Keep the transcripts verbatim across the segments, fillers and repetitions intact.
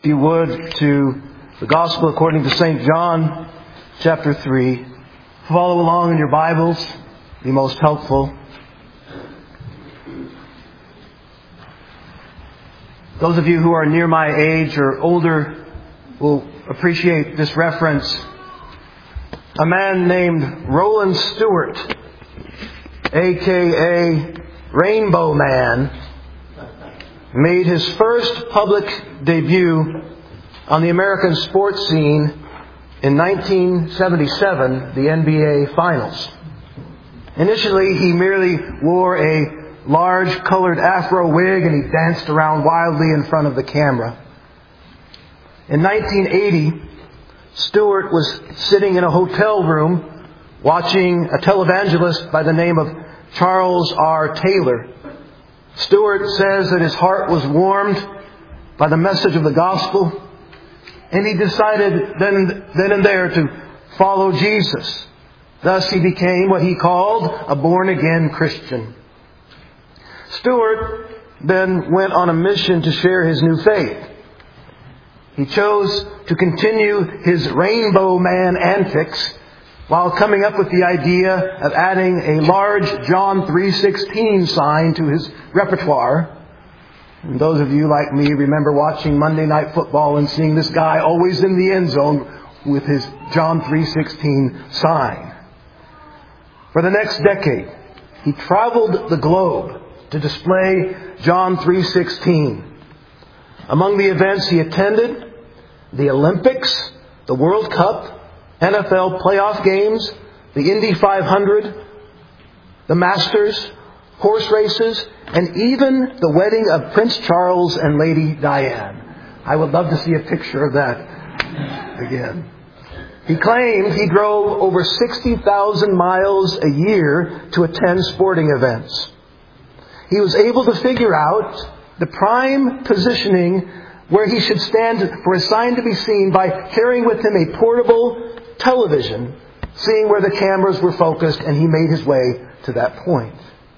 If you would, to the Gospel according to Saint John, chapter three. Follow along in your Bibles. Be most helpful. Those of you who are near my age or older will appreciate this reference. A man named Roland Stewart, a k a. Rainbow Man, made his first public debut on the American sports scene in nineteen seventy-seven, the N B A Finals. Initially, he merely wore a large colored afro wig and he danced around wildly in front of the camera. In nineteen eighty, Stewart was sitting in a hotel room watching a televangelist by the name of Charles R. Taylor. Stewart says that his heart was warmed by the message of the gospel, and he decided then, then and there to follow Jesus. Thus he became what he called a born-again Christian. Stewart then went on a mission to share his new faith. He chose to continue his Rainbow Man antics while coming up with the idea of adding a large John three sixteen sign to his repertoire. And those of you like me remember watching Monday Night Football and seeing this guy always in the end zone with his John three sixteen sign. For the next decade, he traveled the globe to display John three sixteen. Among the events he attended, the Olympics, the World Cup, N F L playoff games, the Indy five hundred, the Masters, horse races, and even the wedding of Prince Charles and Lady Diane. I would love to see a picture of that again. He claimed he drove over sixty thousand miles a year to attend sporting events. He was able to figure out the prime positioning where he should stand for a sign to be seen by carrying with him a portable television, seeing where the cameras were focused, and he made his way to that point.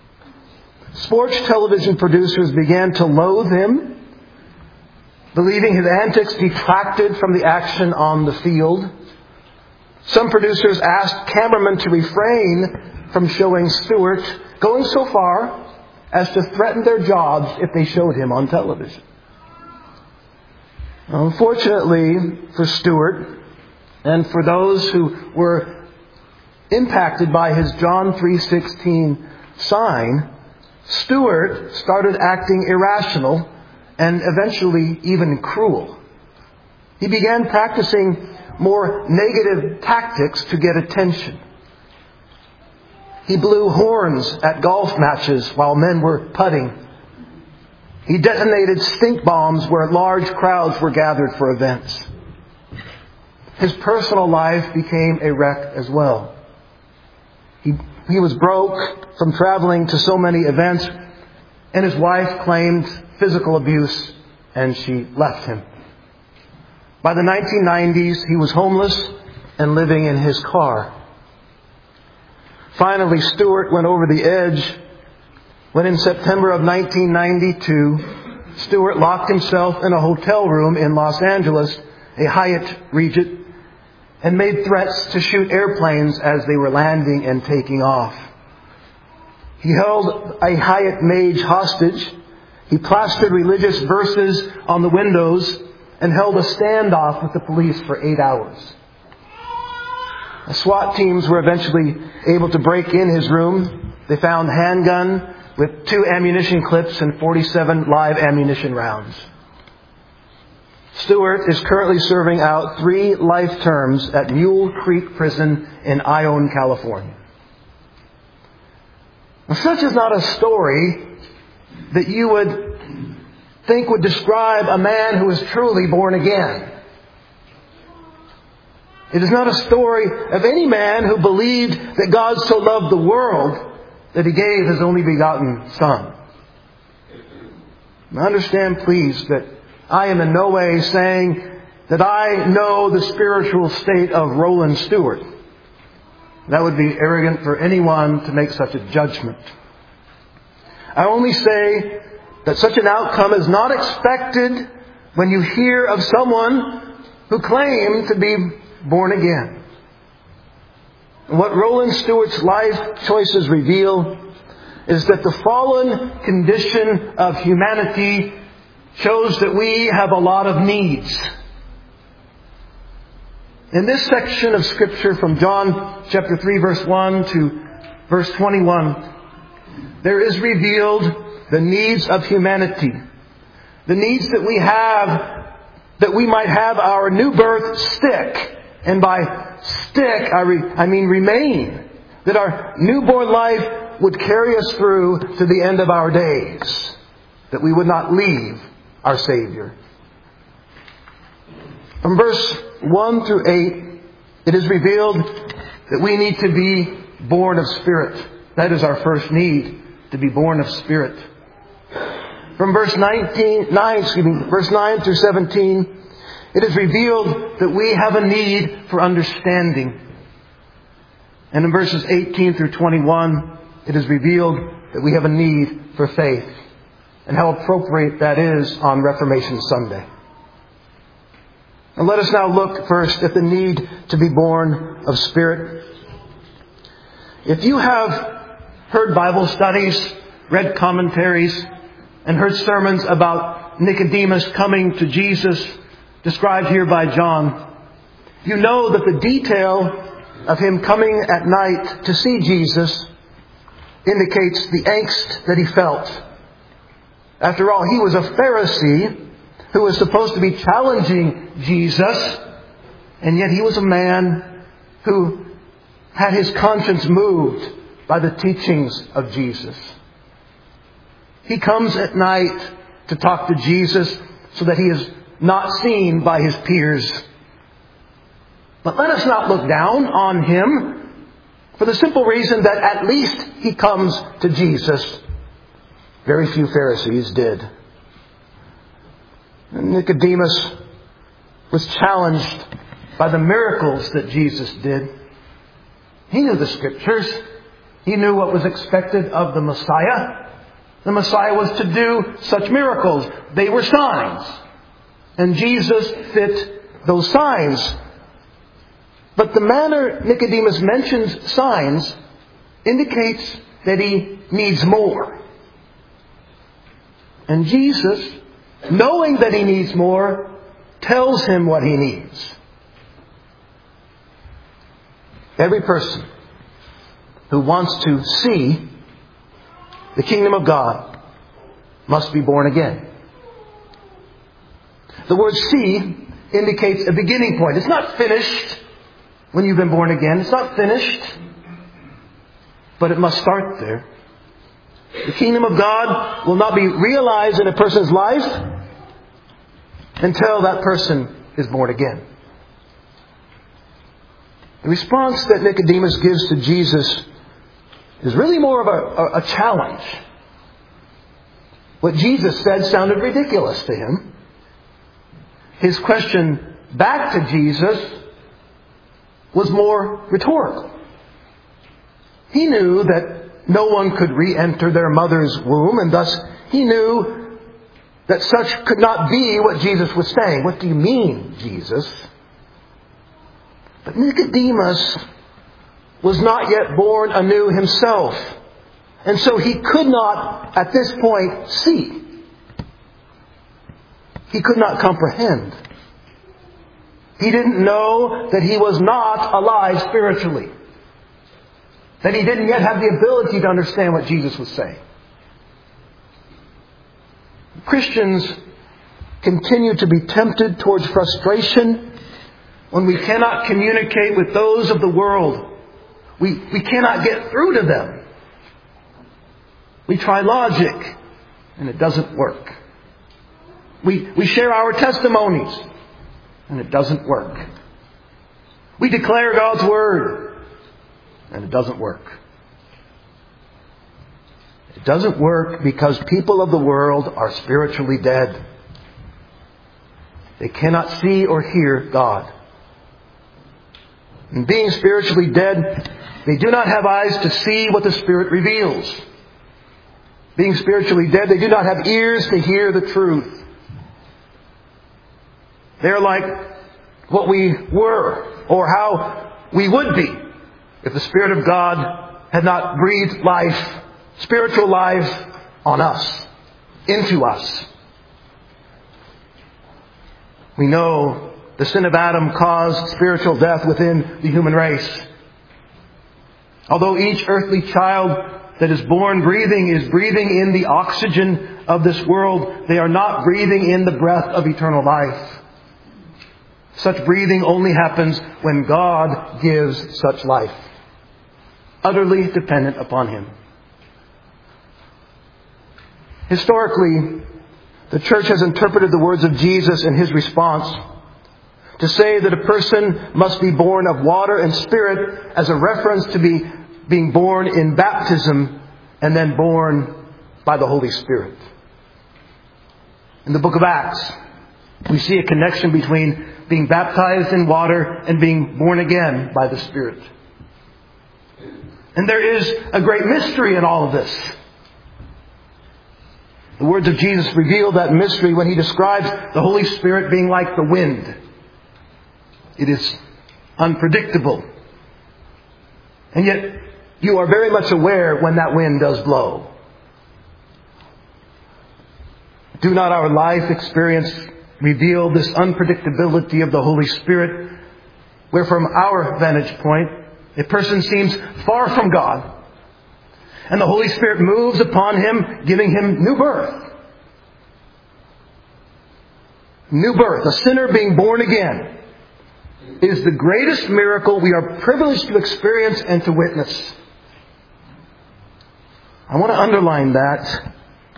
Sports television producers began to loathe him, believing his antics detracted from the action on the field. Some producers asked cameramen to refrain from showing Stewart, going so far as to threaten their jobs if they showed him on television. Unfortunately for Stewart, and for those who were impacted by his John three sixteen sign, Stewart started acting irrational and eventually even cruel. He began practicing more negative tactics to get attention. He blew horns at golf matches while men were putting. He detonated stink bombs where large crowds were gathered for events. His personal life became a wreck as well. He, he was broke from traveling to so many events, and his wife claimed physical abuse, and she left him. By the nineteen nineties, he was homeless and living in his car. Finally, Stewart went over the edge when in September of nineteen ninety-two, Stewart locked himself in a hotel room in Los Angeles, a Hyatt Regency, and made threats to shoot airplanes as they were landing and taking off. He held a Hyatt mage hostage. He plastered religious verses on the windows and held a standoff with the police for eight hours. The SWAT teams were eventually able to break in his room. They found a handgun with two ammunition clips and forty-seven live ammunition rounds. Stewart is currently serving out three life terms at Mule Creek Prison in Ione, California. Now, such is not a story that you would think would describe a man who is truly born again. It is not a story of any man who believed that God so loved the world that He gave His only begotten Son. Now understand, please, that I am in no way saying that I know the spiritual state of Roland Stewart. That would be arrogant for anyone to make such a judgment. I only say that such an outcome is not expected when you hear of someone who claimed to be born again. What Roland Stewart's life choices reveal is that the fallen condition of humanity shows that we have a lot of needs. In this section of Scripture from John chapter three verse one to verse twenty-one, there is revealed the needs of humanity. The needs that we have, that we might have our new birth stick. And by stick, I, re, I mean remain. That our newborn life would carry us through to the end of our days. That we would not leave our Savior. From verse one through eight, it is revealed that we need to be born of Spirit. That is our first need, to be born of Spirit. From verse nineteen, nine, excuse me, verse nine through seventeen, it is revealed that we have a need for understanding. And in verses eighteen through twenty-one, it is revealed that we have a need for faith. And how appropriate that is on Reformation Sunday. And let us now look first at the need to be born of Spirit. If you have heard Bible studies, read commentaries, and heard sermons about Nicodemus coming to Jesus, described here by John, you know that the detail of him coming at night to see Jesus indicates the angst that he felt. After all, he was a Pharisee who was supposed to be challenging Jesus, and yet he was a man who had his conscience moved by the teachings of Jesus. He comes at night to talk to Jesus so that he is not seen by his peers. But let us not look down on him for the simple reason that at least he comes to Jesus. Very few Pharisees did. And Nicodemus was challenged by the miracles that Jesus did. He knew the Scriptures. He knew what was expected of the Messiah. The Messiah was to do such miracles. They were signs. And Jesus fit those signs. But the manner Nicodemus mentions signs indicates that he needs more. And Jesus, knowing that he needs more, tells him what he needs. Every person who wants to see the kingdom of God must be born again. The word see indicates a beginning point. It's not finished when you've been born again. It's not finished. But it must start there. The kingdom of God will not be realized in a person's life until that person is born again. The response that Nicodemus gives to Jesus is really more of a, a, a challenge. What Jesus said sounded ridiculous to him. His question back to Jesus was more rhetorical. He knew that no one could re-enter their mother's womb, and thus he knew that such could not be what Jesus was saying. What do you mean, Jesus? But Nicodemus was not yet born anew himself, and so he could not, at this point, see. He could not comprehend. He didn't know that he was not alive spiritually. That he didn't yet have the ability to understand what Jesus was saying. Christians continue to be tempted towards frustration when we cannot communicate with those of the world. We, we cannot get through to them. We try logic, and it doesn't work. We, we share our testimonies, and it doesn't work. We declare God's Word, and it doesn't work. It doesn't work because people of the world are spiritually dead. They cannot see or hear God. And being spiritually dead, they do not have eyes to see what the Spirit reveals. Being spiritually dead, they do not have ears to hear the truth. They're like what we were or how we would be if the Spirit of God had not breathed life, spiritual life, on us, into us. We know the sin of Adam caused spiritual death within the human race. Although each earthly child that is born breathing is breathing in the oxygen of this world, they are not breathing in the breath of eternal life. Such breathing only happens when God gives such life, utterly dependent upon Him. Historically, the church has interpreted the words of Jesus in His response to say that a person must be born of water and Spirit as a reference to be being born in baptism and then born by the Holy Spirit. In the book of Acts, we see a connection between being baptized in water and being born again by the Spirit. And there is a great mystery in all of this. The words of Jesus reveal that mystery when He describes the Holy Spirit being like the wind. It is unpredictable. And yet, you are very much aware when that wind does blow. Do not our life experience reveal this unpredictability of the Holy Spirit, where from our vantage point, a person seems far from God, and the Holy Spirit moves upon him, giving him new birth. New birth, a sinner being born again, is the greatest miracle we are privileged to experience and to witness. I want to underline that.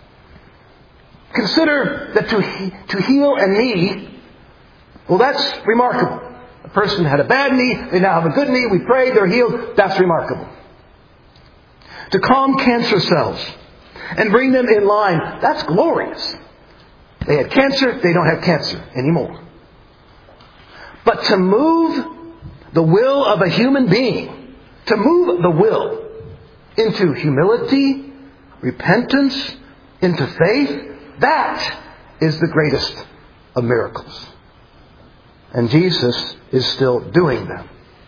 Consider that to, he, to heal a knee, well, that's remarkable. A person had a bad knee, they now have a good knee, we pray, they're healed, that's remarkable. To calm cancer cells and bring them in line, that's glorious. They had cancer, they don't have cancer anymore. But to move the will of a human being, to move the will into humility, repentance, into faith, that is the greatest of miracles. And Jesus is still doing them.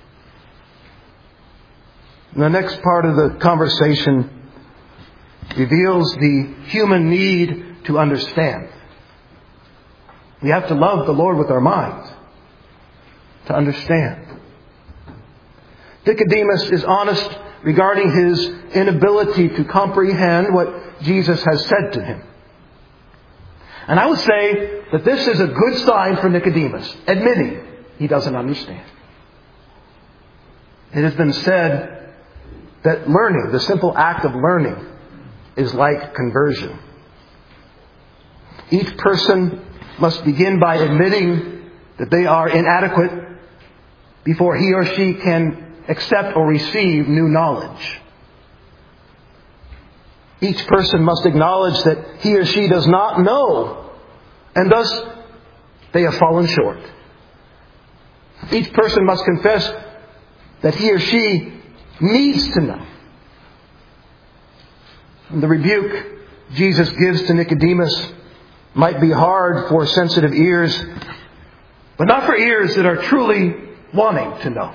The next part of the conversation reveals the human need to understand. We have to love the Lord with our minds to understand. Nicodemus is honest regarding his inability to comprehend what Jesus has said to him. And I would say that this is a good sign for Nicodemus, admitting he doesn't understand. It has been said that learning, the simple act of learning, is like conversion. Each person must begin by admitting that they are inadequate before he or she can accept or receive new knowledge. Each person must acknowledge that he or she does not know, and thus they have fallen short. Each person must confess that he or she needs to know. And the rebuke Jesus gives to Nicodemus might be hard for sensitive ears, but not for ears that are truly wanting to know.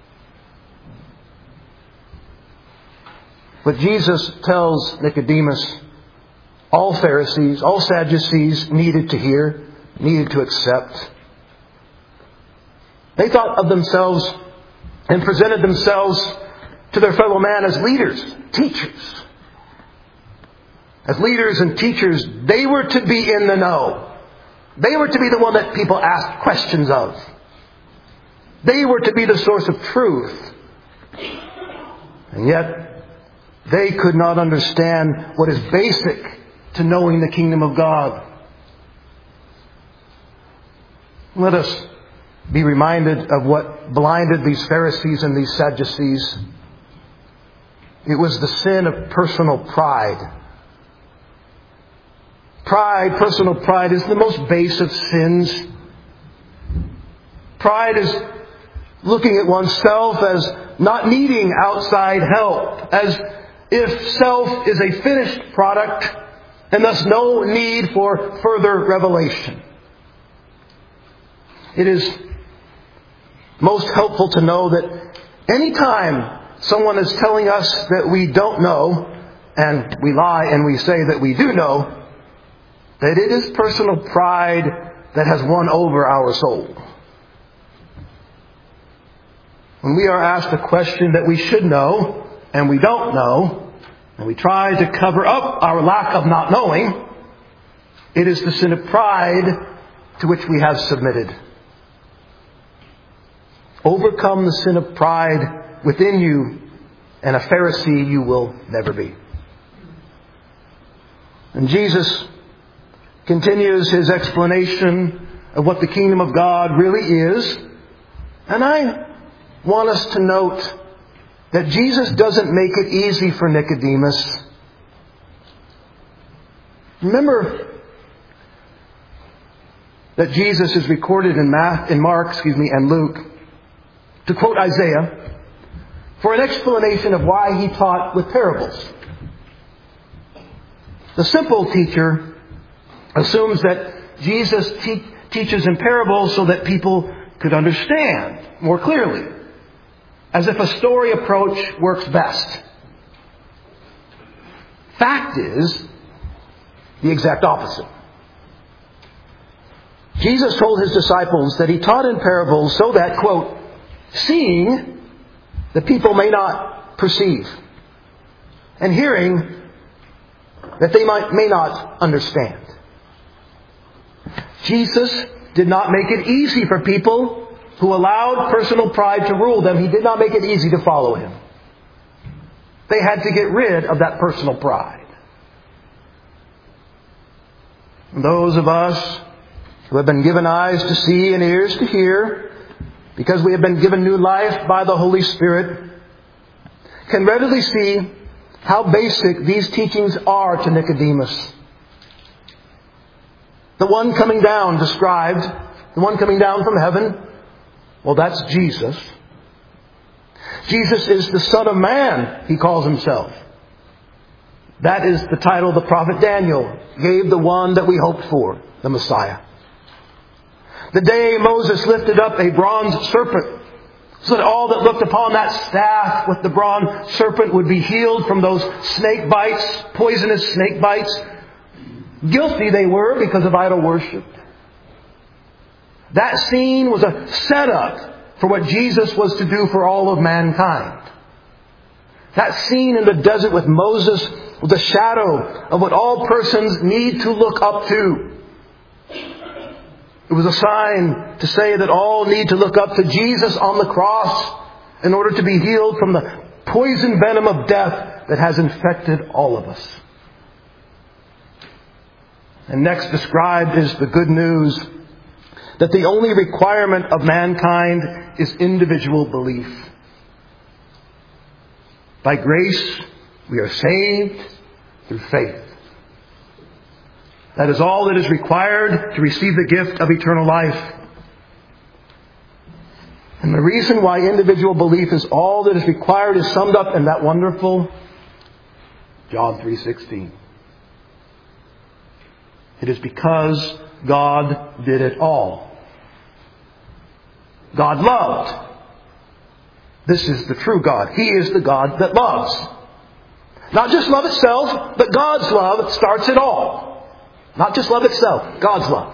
But Jesus tells Nicodemus all Pharisees, all Sadducees needed to hear, needed to accept. They thought of themselves and presented themselves to their fellow man as leaders, teachers. As leaders and teachers, they were to be in the know. They were to be the one that people asked questions of. They were to be the source of truth. And yet, they could not understand what is basic to knowing the kingdom of God. Let us be reminded of what blinded these Pharisees and these Sadducees. It was the sin of personal pride. Pride, personal pride, is the most base of sins. Pride is looking at oneself as not needing outside help, as if self is a finished product and thus no need for further revelation. it is most helpful to know that any time someone is telling us that we don't know, and we lie and we say that we do know, that it is personal pride that has won over our soul. When we are asked a question that we should know and we don't know, and we try to cover up our lack of not knowing, it is the sin of pride to which we have submitted. Overcome the sin of pride within you, and a Pharisee you will never be. And Jesus continues His explanation of what the kingdom of God really is. And I want us to note that Jesus doesn't make it easy for Nicodemus. Remember that Jesus is recorded in Mark, in Mark, excuse me, and Luke, to quote Isaiah, for an explanation of why He taught with parables. The simple teacher assumes that Jesus te- teaches in parables so that people could understand more clearly, as if a story approach works best. Fact is the exact opposite. Jesus told His disciples that He taught in parables so that, quote, seeing, the people may not perceive, and hearing, that they might may not understand. Jesus did not make it easy for people who allowed personal pride to rule them. He did not make it easy to follow Him. They had to get rid of that personal pride. And those of us who have been given eyes to see and ears to hear, because we have been given new life by the Holy Spirit, can readily see how basic these teachings are to Nicodemus. The one coming down described, the one coming down from heaven, well, that's Jesus. Jesus is the Son of Man, He calls Himself. That is the title the prophet Daniel gave the one that we hoped for, the Messiah. The day Moses lifted up a bronze serpent, so that all that looked upon that staff with the bronze serpent would be healed from those snake bites, poisonous snake bites. Guilty they were because of idol worship. That scene was a setup for what Jesus was to do for all of mankind. That scene in the desert with Moses was a shadow of what all persons need to look up to. It was a sign to say that all need to look up to Jesus on the cross in order to be healed from the poison venom of death that has infected all of us. And next described is the good news that the only requirement of mankind is individual belief. By grace, we are saved through faith. That is all that is required to receive the gift of eternal life. And the reason why individual belief is all that is required is summed up in that wonderful John three sixteen. It is because God did it all. God loved. This is the true God. He is the God that loves. Not just love itself, but God's love starts it all. Not just love itself, God's love.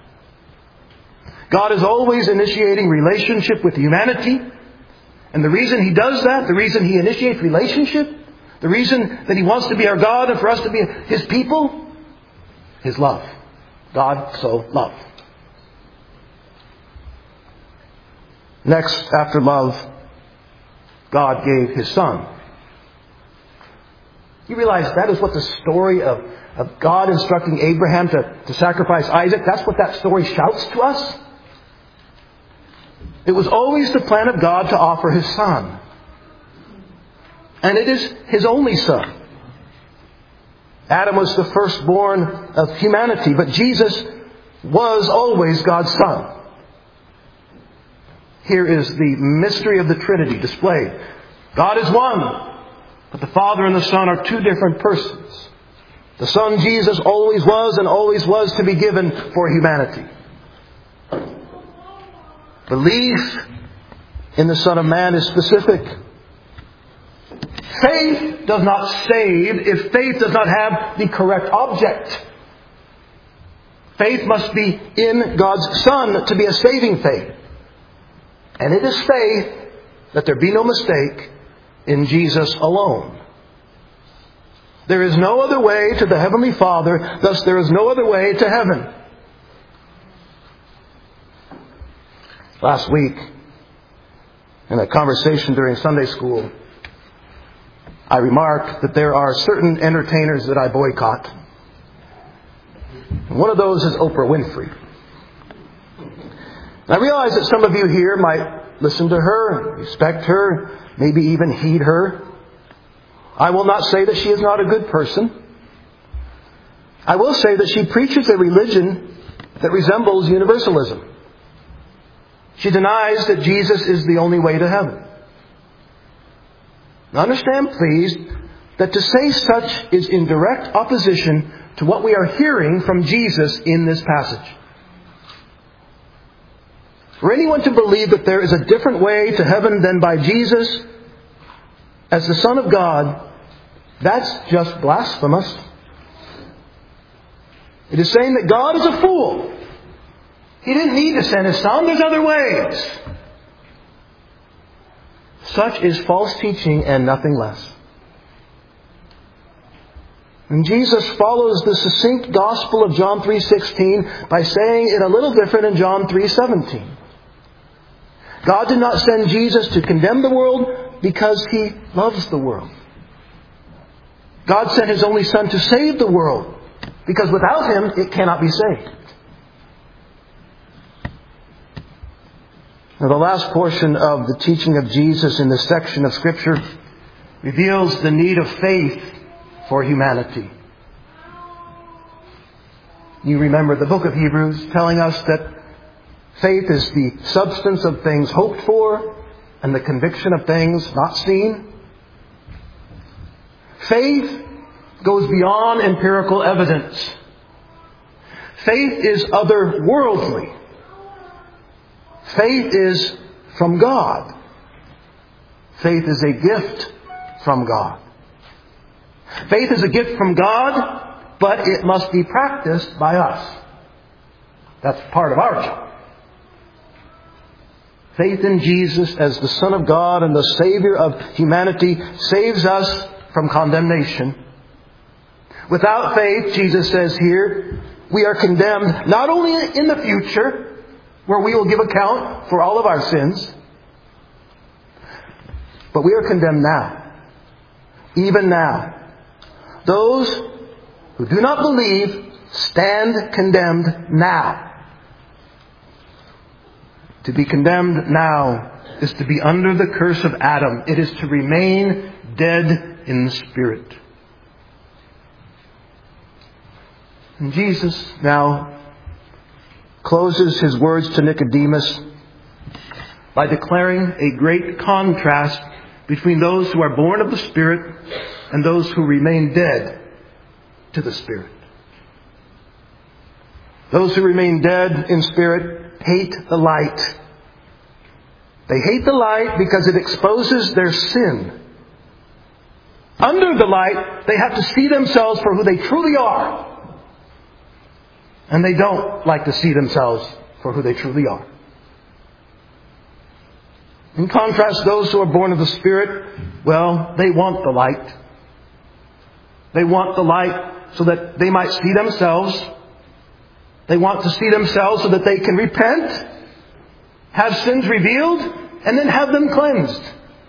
God is always initiating relationship with humanity. And the reason He does that, the reason He initiates relationship, the reason that He wants to be our God and for us to be His people, His love. God so loved. Next, after love, God gave His Son. You realize that is what the story of, of God instructing Abraham to, to sacrifice Isaac, that's what that story shouts to us. It was always the plan of God to offer His Son. And it is His only Son. Adam was the firstborn of humanity, but Jesus was always God's Son. Here is the mystery of the Trinity displayed. God is one, but the Father and the Son are two different persons. The Son, Jesus, always was and always was to be given for humanity. Belief in the Son of Man is specific. Faith does not save if faith does not have the correct object. Faith must be in God's Son to be a saving faith. And it is faith, let there be no mistake, in Jesus alone. There is no other way to the Heavenly Father, thus there is no other way to heaven. Last week, in a conversation during Sunday school, I remarked that there are certain entertainers that I boycott. One of those is Oprah Winfrey. I realize that some of you here might listen to her, respect her, maybe even heed her. I will not say that she is not a good person. I will say that she preaches a religion that resembles universalism. She denies that Jesus is the only way to heaven. Now understand, please, that to say such is in direct opposition to what we are hearing from Jesus in this passage. For anyone to believe that there is a different way to heaven than by Jesus as the Son of God, that's just blasphemous. It is saying that God is a fool. He didn't need to send His Son. There's other ways. Such is false teaching and nothing less. And Jesus follows the succinct gospel of John three sixteen by saying it a little different in John three seventeen. God did not send Jesus to condemn the world because He loves the world. God sent His only Son to save the world because without Him it cannot be saved. Now, the last portion of the teaching of Jesus in this section of Scripture reveals the need of faith for humanity. You remember the book of Hebrews telling us that faith is the substance of things hoped for and the conviction of things not seen. Faith goes beyond empirical evidence. Faith is otherworldly. Faith is from God. Faith is a gift from God. Faith is a gift from God, but it must be practiced by us. That's part of our job. Faith in Jesus as the Son of God and the Savior of humanity saves us from condemnation. Without faith, Jesus says here, we are condemned not only in the future, where we will give account for all of our sins, but we are condemned now. Even now. Those who do not believe stand condemned now. To be condemned now is to be under the curse of Adam. It is to remain dead in the spirit. And Jesus now closes His words to Nicodemus by declaring a great contrast between those who are born of the Spirit and those who remain dead to the Spirit. Those who remain dead in spirit hate the light. They hate the light because it exposes their sin. Under the light, they have to see themselves for who they truly are. And they don't like to see themselves for who they truly are. In contrast, those who are born of the Spirit, well, they want the light. They want the light so that they might see themselves. They want to see themselves so that they can repent, have sins revealed, and then have them cleansed.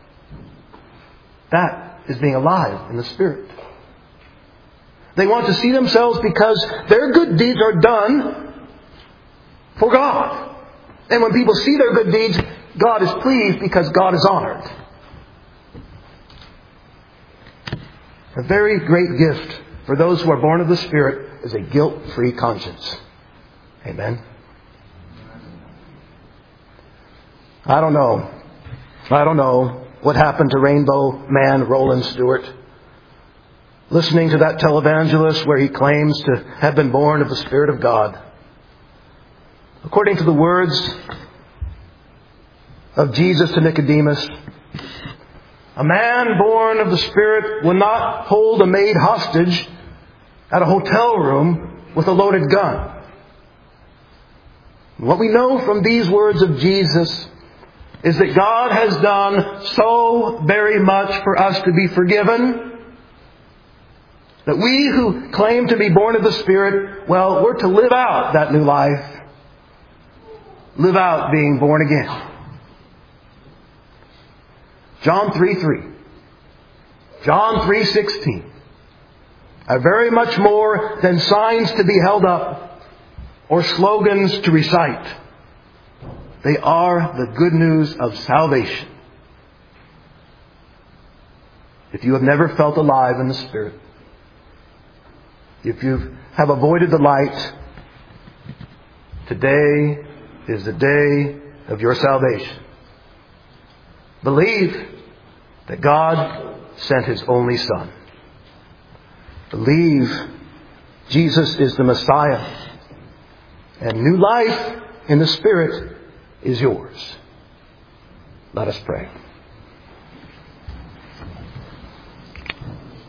That is being alive in the Spirit. They want to see themselves because their good deeds are done for God. And when people see their good deeds, God is pleased because God is honored. A very great gift for those who are born of the Spirit is a guilt-free conscience. Amen. I don't know. I don't know what happened to Rainbow Man Roland Stewart. Listening to that televangelist where he claims to have been born of the Spirit of God. According to the words of Jesus to Nicodemus, a man born of the Spirit will not hold a maid hostage at a hotel room with a loaded gun. What we know from these words of Jesus is that God has done so very much for us to be forgiven, that we who claim to be born of the Spirit, well, we're to live out that new life. Live out being born again. John three three. John three sixteen. Are very much more than signs to be held up or slogans to recite. They are the good news of salvation. If you have never felt alive in the Spirit, if you have avoided the light, today is the day of your salvation. Believe that God sent His only Son. Believe Jesus is the Messiah. And new life in the Spirit is yours. Let us pray.